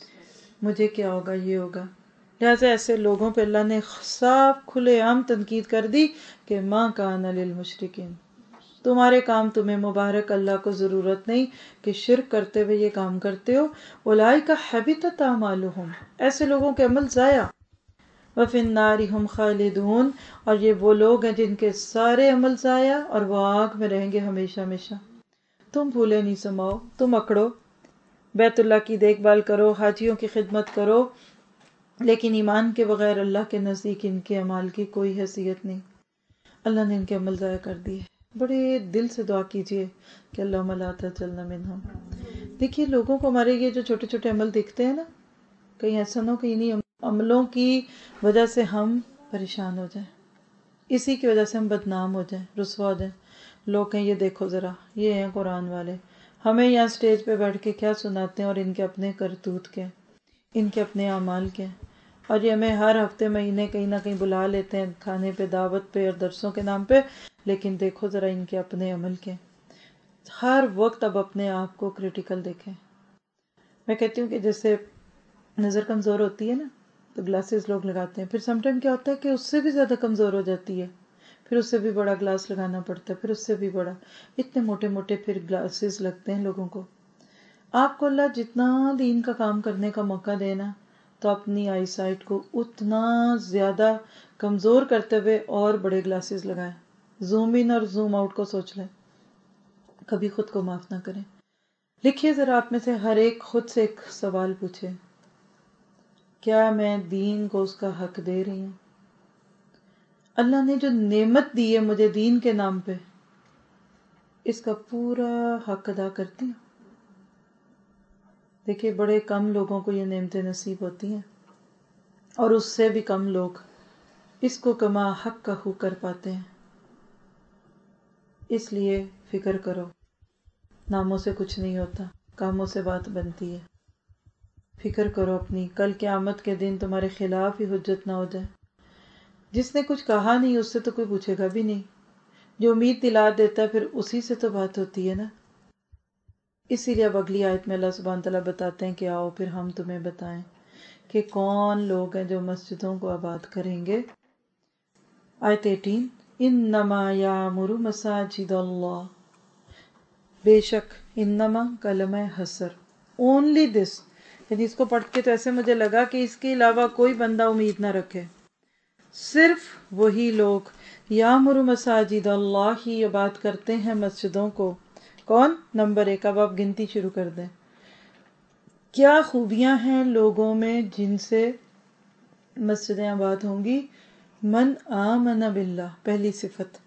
مجھے کیا ہوگا، یہ ہوگا۔ لہٰذا ایسے لوگوں پہ اللہ نے صاف کھلے عام تنقید کر دی کہ ما کان للمشرکین، تمہارے کام تمہیں مبارک، اللہ کو ضرورت نہیں کہ شرک کرتے ہوئے یہ کام کرتے ہو۔ اولئک حبطت اعمالہم، ایسے لوگوں کے عمل ضائع، وفی النار ہم خالدون، اور یہ وہ لوگ ہیں جن کے سارے عمل ضائع اور وہ آگ میں رہیں گے ہمیشہ ہمیشہ۔ تم پھولے نہیں سماؤ، تم اکڑو، بیت اللہ کی دیکھ بھال کرو، حاجیوں کی خدمت کرو، لیکن ایمان کے بغیر اللہ کے نزدیک ان کے اعمال کی کوئی حیثیت نہیں۔ اللہ نے ان کے عمل ضائع کر دیے۔ بڑے دل سے دعا کیجئے کہ اللہم لا تجعلنا منہم۔ دیکھیے لوگوں کو ہمارے یہ جو چھوٹے چھوٹے عمل دکھتے ہیں نا، کہیں ایسا نہ ہو کہ انہیں عملوں کی وجہ سے ہم پریشان ہو جائیں، اسی کی وجہ سے ہم بدنام ہو جائیں، رسوا ہو جائیں۔ لوگ کہیں یہ دیکھو ذرا، یہ ہیں قرآن والے، ہمیں یہاں سٹیج پہ بیٹھ کے کیا سناتے ہیں، اور ان کے اپنے کرتوت کے، ان کے اپنے اعمال کے، اور یہ ہمیں ہر ہفتے مہینے کہیں نہ کہیں بلا لیتے ہیں کھانے پہ، دعوت پہ اور درسوں کے نام پہ، لیکن دیکھو ذرا ان کے اپنے عمل کے۔ ہر وقت اب اپنے آپ کو کریٹیکل دیکھیں۔ میں کہتی ہوں کہ جیسے نظر کمزور ہوتی ہے نا تو گلاسز لوگ لگاتے ہیں، پھر سم ٹائم کیا ہوتا ہے کہ اس سے بھی زیادہ کمزور ہو جاتی ہے، پھر اس سے بھی بڑا گلاس لگانا پڑتا ہے، پھر اس سے بھی بڑا، اتنے موٹے موٹے پھر گلاسز لگتے ہیں لوگوں کو۔ آپ کو اللہ جتنا دین کا کام کرنے کا موقع دینا تو اپنی آئی سائٹ کو اتنا زیادہ کمزور کرتے ہوئے اور بڑے گلاسز لگائیں، زوم ان اور زوم آؤٹ کو سوچ لیں، کبھی خود کو معاف نہ کریں۔ لکھیے ذرا آپ میں سے ہر ایک خود سے ایک سوال پوچھے، کیا میں دین کو اس کا حق دے رہی ہوں؟ اللہ نے جو نعمت دی ہے مجھے دین کے نام پہ، اس کا پورا حق ادا کرتی ہوں؟ دیکھیے بڑے کم لوگوں کو یہ نعمتیں نصیب ہوتی ہیں، اور اس سے بھی کم لوگ اس کو کما حق کا ہو کر پاتے ہیں۔ اس لیے فکر کرو، ناموں سے کچھ نہیں ہوتا، کاموں سے بات بنتی ہے۔ فکر کرو اپنی، کل قیامت کے دن تمہارے خلاف ہی حجت نہ ہو جائے۔ جس نے کچھ کہا نہیں اس سے تو کوئی پوچھے گا بھی نہیں، جو امید دلا دیتا ہے پھر اسی سے تو بات ہوتی ہے نا۔ اسی لیے اب اگلی آیت میں اللہ سبحانہ تعالیٰ بتاتے ہیں کہ آؤ پھر ہم تمہیں بتائیں کہ کون لوگ ہیں جو مسجدوں کو آباد کریں گے۔ آیت 18، انما یعمر مساجد اللہ، بے شک، انما کلمہ حصر، اونلی دس، یعنی اس کو پڑھ کے تو ایسے مجھے لگا کہ اس کے علاوہ کوئی بندہ امید نہ رکھے، صرف وہی لوگ یعمر مساجد اللہ ہی آباد کرتے ہیں مسجدوں کو۔ کون؟ نمبر 1، اب آپ گنتی شروع کر دیں، کیا خوبیاں ہیں لوگوں میں جن سے مسجدیں آباد ہوں گی؟ من آمن باللہ، پہلی صفت،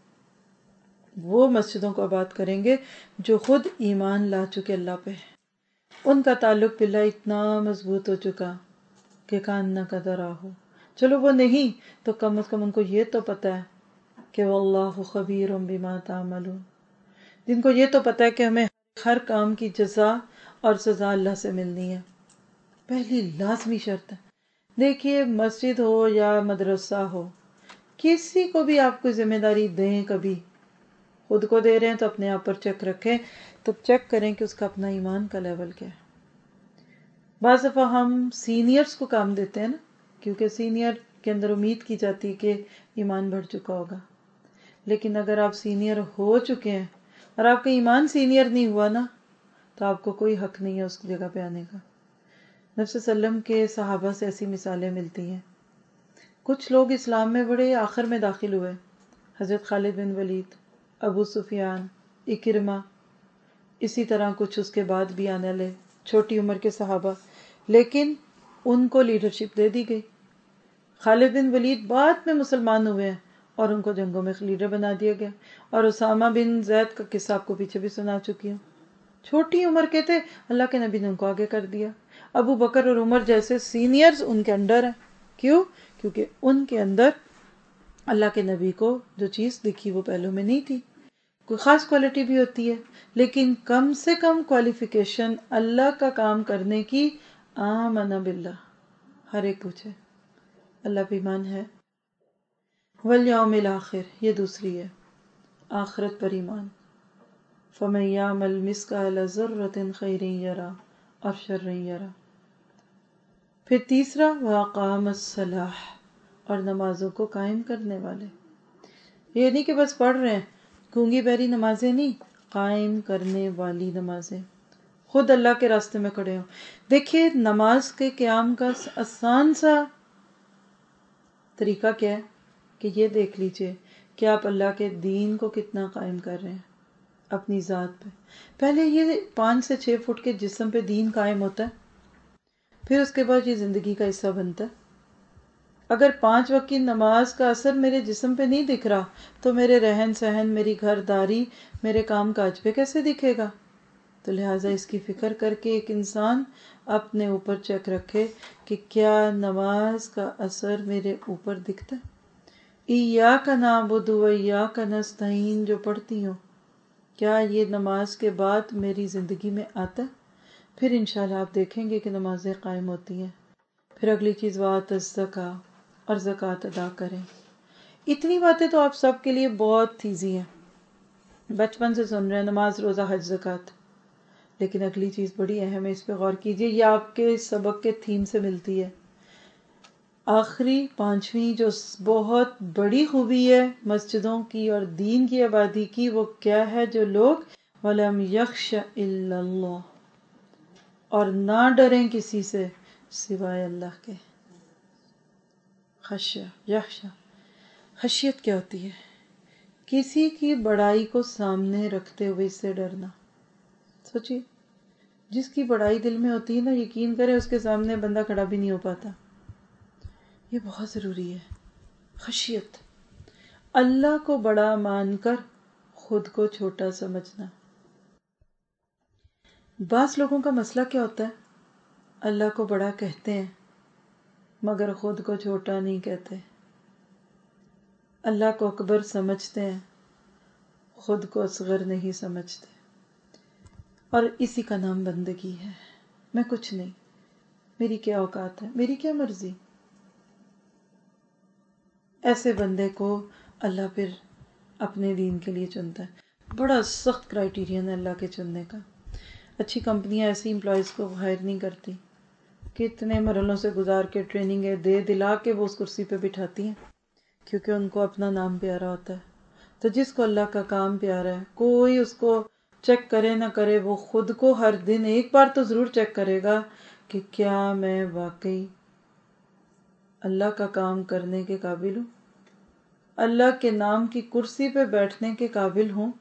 وہ مسجدوں کو آباد کریں گے جو خود ایمان لا چکے اللہ پہ، ان کا تعلق باللہ اتنا مضبوط ہو چکا کہ کاننا کا درا ہو، چلو وہ نہیں تو کم از کم ان کو یہ تو پتا ہے کہ واللہ خبیر بما تعملون، جن کو یہ تو پتا ہے کہ ہمیں ہر کام کی جزا اور سزا اللہ سے ملنی ہے، پہلی لازمی شرط ہے۔ دیکھیے مسجد ہو یا مدرسہ ہو، کسی کو بھی آپ کو ذمہ داری دیں، کبھی خود کو دے رہے ہیں تو اپنے آپ پر چیک رکھیں، تو چیک کریں کہ اس کا اپنا ایمان کا لیول کیا ہے۔ بعض دفعہ ہم سینئرز کو کام دیتے ہیں نا، کیونکہ سینئر کے اندر امید کی جاتی ہے کہ ایمان بڑھ چکا ہوگا، لیکن اگر آپ سینئر ہو چکے ہیں اور آپ کا ایمان سینئر نہیں ہوا نا تو آپ کو کوئی حق نہیں ہے اس جگہ پہ آنے کا۔ نبی صلی اللہ علیہ وسلم کے صحابہ سے ایسی مثالیں ملتی ہیں۔ کچھ لوگ اسلام میں بڑے آخر میں داخل ہوئے، حضرت خالد بن ولید، ابو سفیان، اکرمہ، اسی طرح کچھ اس کے بعد بھی آنے والے چھوٹی عمر کے صحابہ، لیکن ان کو لیڈرشپ دے دی گئی۔ خالد بن ولید بعد میں مسلمان ہوئے ہیں اور ان کو جنگوں میں لیڈر بنا دیا گیا، اور اسامہ بن زید کا قصہ آپ کو پیچھے بھی سنا چکی ہوں، چھوٹی عمر کے تھے، اللہ کے نبی نے ان کو آگے کر دیا۔ ابو بکر اور عمر جیسے سینئرز ان کے انڈر ہیں، کیوں؟ کیونکہ ان کے اندر اللہ کے نبی کو جو چیز دکھی وہ پہلو میں نہیں تھی. کوئی خاص کوالٹی بھی ہوتی ہے لیکن کم سے کم کوالیفیکیشن اللہ کا کام کرنے کی آمن باللہ. ہر ایک پوچھے اللہ پہ ایمان ہے. والیوم الآخر یہ دوسری ہے، آخرت پر ایمان. فمن یعمل مثقال ذرۃ خیر یرہ اور شر یرہ. پھر تیسرا واقام الصلاۃ، اور نمازوں کو قائم کرنے والے. یہ نہیں کہ بس پڑھ رہے ہیں، گونگی بہری نمازیں نہیں، قائم کرنے والی نمازیں، خود اللہ کے راستے میں کھڑے ہوں. دیکھیے نماز کے قیام کا آسان سا طریقہ کیا ہے کہ یہ دیکھ لیجئے کہ آپ اللہ کے دین کو کتنا قائم کر رہے ہیں اپنی ذات پہ. پہلے یہ 5 سے 6 فٹ کے جسم پہ دین قائم ہوتا ہے، پھر اس کے بعد یہ زندگی کا حصہ بنتا ہے. اگر 5 وقت کی نماز کا اثر میرے جسم پہ نہیں دکھ رہا تو میرے رہن سہن، میری گھرداری، میرے کام کاج پہ کیسے دکھے گا؟ تو لہٰذا اس کی فکر کر کے ایک انسان اپنے اوپر چیک رکھے کہ کیا نماز کا اثر میرے اوپر دکھتا ہے. ایاک نعبد و ایاک نستعین جو پڑھتی ہوں، کیا یہ نماز کے بعد میری زندگی میں آتا ہے؟ پھر انشاءاللہ آپ دیکھیں گے کہ نمازیں قائم ہوتی ہیں. پھر اگلی چیز وآت الزکاۃ، اور زکوٰۃ ادا کریں. اتنی باتیں تو آپ سب کے لیے بہت ایزی ہیں، بچپن سے سن رہے ہیں، نماز، روزہ، حج، زکوٰۃ. لیکن اگلی چیز بڑی اہم ہے، اس پہ غور کیجئے. یہ آپ کے سبق کے تھیم سے ملتی ہے. آخری 5ویں جو بہت بڑی خوبی ہے مسجدوں کی اور دین کی آبادی کی، وہ کیا ہے؟ جو لوگ وَلَمْ يَخْشَ إِلَّا اللَّهِ، اور نہ ڈریں کسی سے سوائے اللہ کے. خشیہ، یخشا، خشیت کیا ہوتی ہے؟ کسی کی بڑائی کو سامنے رکھتے ہوئے اس سے ڈرنا. سوچیے جس کی بڑائی دل میں ہوتی ہے نا، یقین کرے اس کے سامنے بندہ کھڑا بھی نہیں ہو پاتا. یہ بہت ضروری ہے. خشیت، اللہ کو بڑا مان کر خود کو چھوٹا سمجھنا. بعض لوگوں کا مسئلہ کیا ہوتا ہے؟ اللہ کو بڑا کہتے ہیں مگر خود کو چھوٹا نہیں کہتے. اللہ کو اکبر سمجھتے ہیں، خود کو اصغر نہیں سمجھتے. اور اسی کا نام بندگی ہے. میں کچھ نہیں، میری کیا اوقات ہے، میری کیا مرضی. ایسے بندے کو اللہ پھر اپنے دین کے لیے چنتا ہے. بڑا سخت کرائیٹیرین ہے اللہ کے چننے کا. اچھی کمپنیاں ایسی امپلائیز کو ہائر نہیں کرتی، کتنے مرحلوں سے گزار کے ٹریننگ دے دلا کے وہ اس کرسی پہ بٹھاتی ہیں، کیونکہ ان کو اپنا نام پیارا ہوتا ہے. تو جس کو اللہ کا کام پیارا ہے، کوئی اس کو چیک کرے نہ کرے، وہ خود کو ہر دن ایک بار تو ضرور چیک کرے گا کہ کیا میں واقعی اللہ کا کام کرنے کے قابل ہوں، اللہ کے نام کی کرسی پہ بیٹھنے کے قابل ہوں.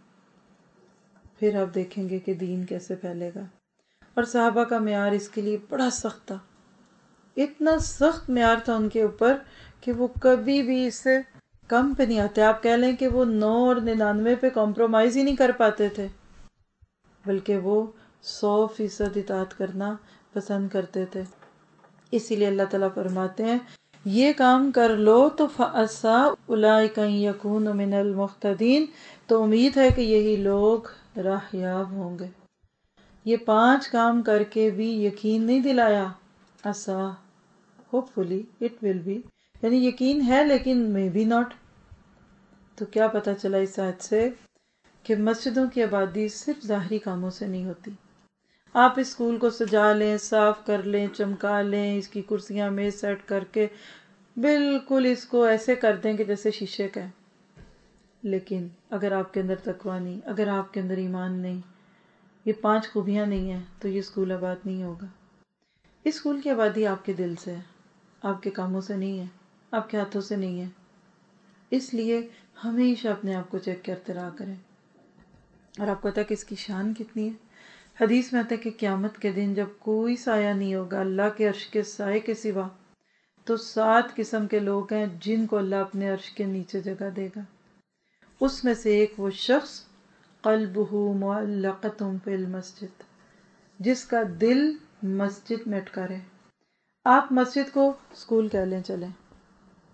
پھر آپ دیکھیں گے کہ دین کیسے پھیلے گا. اور صحابہ کا معیار اس کے لیے بڑا سخت تھا. اتنا سخت معیار تھا ان کے اوپر کہ وہ کبھی بھی اس سے کم پہ نہیں آتے. آپ کہہ لیں کہ وہ 9 اور 99 پہ کمپرومائز ہی نہیں کر پاتے تھے، بلکہ وہ 100% اطاعت کرنا پسند کرتے تھے. اسی لیے اللہ تعالیٰ فرماتے ہیں یہ کام کر لو تو فَعَسَىٰ أُولَٰئِکَ أَن يَكُونُوا مِنَ الْمُهْتَدِينَ، تو امید ہے کہ یہی لوگ راہ یاب ہوں گے. یہ 5 کام کر کے بھی یقین نہیں دلایا. عسیٰ، hopefully it will be, یعنی یقین ہے لیکن مے بی ناٹ. تو کیا پتہ چلا اس آیت سے کہ مسجدوں کی آبادی صرف ظاہری کاموں سے نہیں ہوتی. آپ اس اسکول کو سجا لیں، صاف کر لیں، چمکا لیں، اس کی کرسیاں میز سیٹ کر کے بالکل اس کو ایسے کر دیں کہ جیسے شیشے کا ہے، لیکن اگر آپ کے اندر تقویٰ نہیں، اگر آپ کے اندر ایمان نہیں، یہ 5 خوبیاں نہیں ہیں، تو یہ اسکول آباد نہیں ہوگا. اس اسکول کی آبادی آپ کے دل سے ہے، آپ کے کاموں سے نہیں ہے، آپ کے ہاتھوں سے نہیں ہے. اس لیے ہمیشہ اپنے آپ کو چیک کرتے رہا کریں. اور آپ کو پتہ ہے کہ اس کی شان کتنی ہے؟ حدیث میں آتا ہے کہ قیامت کے دن جب کوئی سایہ نہیں ہوگا اللہ کے عرش کے سائے کے سوا، تو 7 قسم کے لوگ ہیں جن کو اللہ اپنے عرش کے نیچے جگہ دے گا. اس میں سے ایک وہ شخص قلبہ معلقۃ فی المسجد، جس کا دل مسجد میں اٹکا رہے. آپ مسجد کو اسکول کہہ لیں چلیں،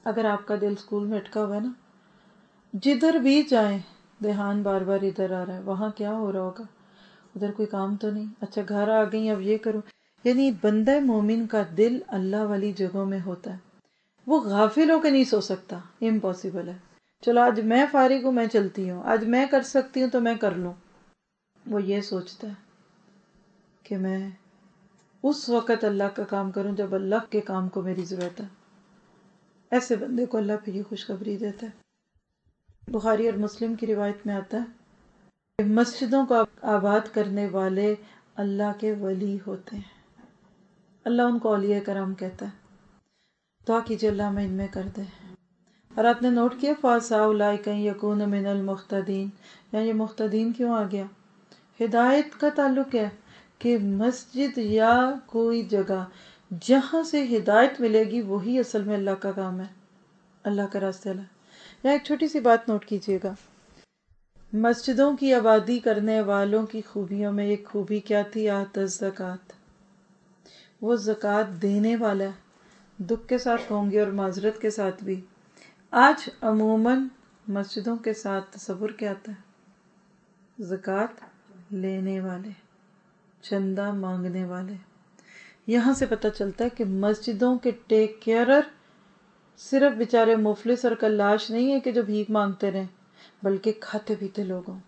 اگر آپ کا دل اسکول میں اٹکا ہوا ہے نا، جدھر بھی جائیں دھیان بار بار ادھر آ رہا ہے، وہاں کیا ہو رہا ہوگا، ادھر کوئی کام تو نہیں، اچھا گھر آ گئی اب یہ کروں. یعنی بندہ مومن کا دل اللہ والی جگہوں میں ہوتا ہے. وہ غافل ہو کے نہیں سو سکتا، امپاسبل ہے. چلو آج میں فارغ ہوں، میں چلتی ہوں، آج میں کر سکتی ہوں تو میں کر لوں. وہ یہ سوچتا ہے کہ میں اس وقت اللہ کا کام کروں جب اللہ کے کام کو میری ضرورت ہے. ایسے بندے کو اللہ پھر یہ خوشخبری دیتا ہے. بخاری اور مسلم کی روایت میں آتا ہے کہ مسجدوں کو آباد کرنے والے اللہ کے ولی ہوتے ہیں. اللہ ان کو اولیاء کرام کہتا ہے. دعا کیجیے اللہ میں ان میں کر دے. اور آپ نے نوٹ کیا فَعَسَىٰ أُولَٰئِكَ أَن يَكُونُوا مِنَ الْمُهْتَدِينَ، یعنی یہ محتدین کیوں آ گیا؟ ہدایت کا تعلق ہے کہ مسجد یا کوئی جگہ جہاں سے ہدایت ملے گی وہی اصل میں اللہ کا کام ہے، اللہ کا راستہ ہے. یہاں ایک چھوٹی سی بات نوٹ کیجیے گا. مسجدوں کی آبادی کرنے والوں کی خوبیوں میں ایک خوبی کیا تھی؟ آتَ الزکوٰۃ. وہ زکوٰۃ دینے والا ہے. دکھ کے ساتھ کہوں گی اور معذرت کے ساتھ بھی، آج عموماً مسجدوں کے ساتھ تصور کیا آتا ہے؟ زکوٰۃ لینے والے، چندہ مانگنے والے. یہاں سے پتہ چلتا ہے کہ مسجدوں کے ٹیک کیئرر صرف بیچارے مفلس اور کلاش نہیں ہے کہ جو بھیک مانگتے رہیں، بلکہ کھاتے پیتے لوگ ہوں،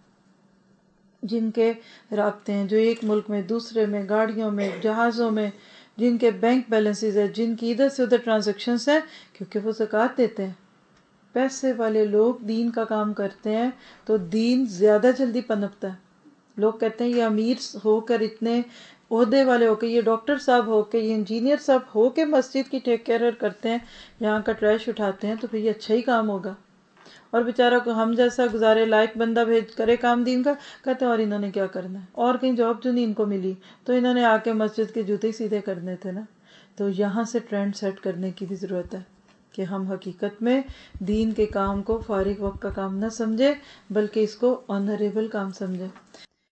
جن کے رابطے ہیں، جو ایک ملک میں دوسرے میں، گاڑیوں میں، جہازوں میں، جن کے بینک بیلنسز ہیں، جن کی ادھر سے ادھر ٹرانزیکشنز ہیں، کیونکہ وہ زکوٰۃ دیتے ہیں. پیسے والے لوگ دین کا کام کرتے ہیں تو دین زیادہ جلدی پنپتا ہے. لوگ کہتے ہیں یہ امیر ہو کر، اتنے عہدے والے ہو کے، یہ ڈاکٹر صاحب ہو کے، یہ انجینئر صاحب ہو کے مسجد کی ٹیک کیئر کرتے ہیں، یہاں کا ٹریش اٹھاتے ہیں، تو پھر یہ اچھا ہی کام ہوگا. اور بیچارہ کو ہم جیسا گزارے لائق بندہ بھیج کرے کام دین کا، کہتے ہیں اور انہوں نے کیا کرنا ہے، اور کہیں جاب جو نہیں ان کو ملی تو انہوں نے آ کے مسجد کے جوتے سیدھے کرنے تھے نا. تو یہاں سے ٹرینڈ سیٹ کرنے کی بھی ضرورت ہے کہ ہم حقیقت میں دین کے کام کو فارغ وقت کا کام نہ سمجھے، بلکہ اس کو آنریبل کام سمجھے.